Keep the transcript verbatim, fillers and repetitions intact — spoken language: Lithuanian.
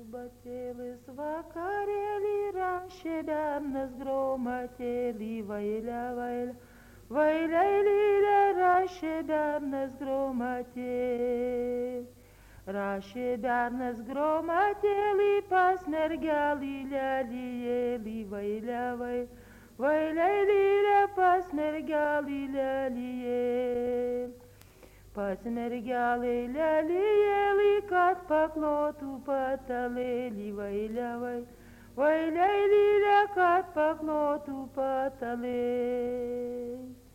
Batėlis vakarėlį rašė bernas gromatėlį, vailę, vailę, vailėlį rašė bernas gromatėlį. Rašė bernas gromatėlį pas mergelį lelijėlį, vailę, vailę, vailėlį pas mergelį lelijėlį. Pas mergelį lelijėlį, kad paklotų patalėlį, vailę, vailę, vailėlį, kad paklotų patalėlį.